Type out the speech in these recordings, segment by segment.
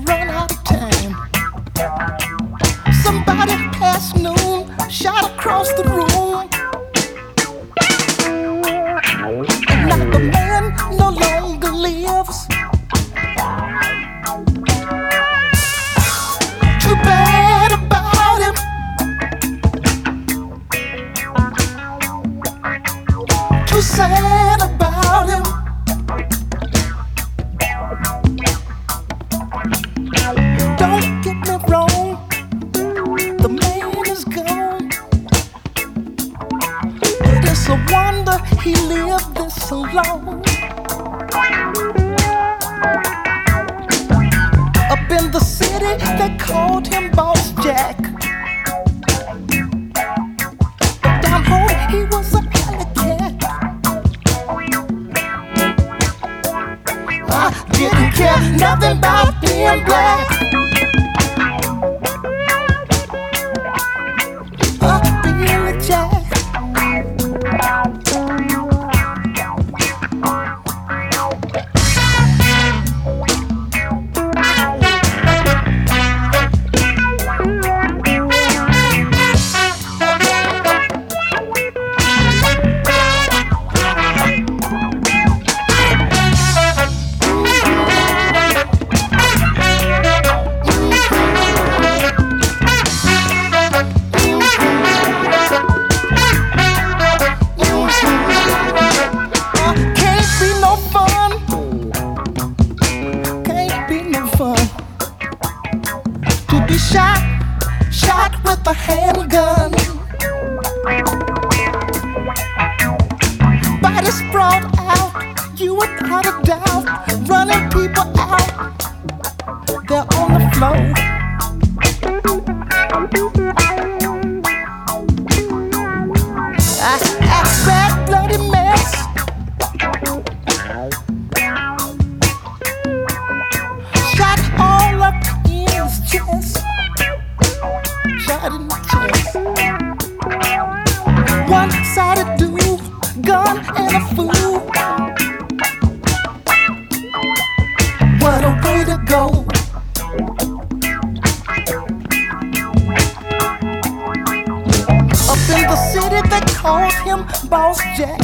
run out of time. Somebody past noon shot across the room. And now the man no longer lives. Too bad about him. Too sad about him. Don't get me wrong, the man is gone. But it's a wonder he lived this long. Up in the city, they called him Boss Jack. But down home, he was a alley cat. I didn't care nothing about being black. Being a jack. To be shot with a handgun. Body sprawled out, you without a doubt, running people out. They're on the floor. A bad bloody mess. Shot all up in his chest. Shot in the chest. One-sided dude, gun and a fool. What a way to go. Up in the city they called him Boss Jack.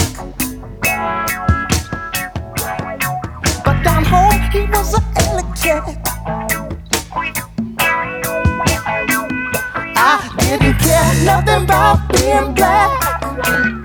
But down home he was an alley cat. I didn't care nothing about being black.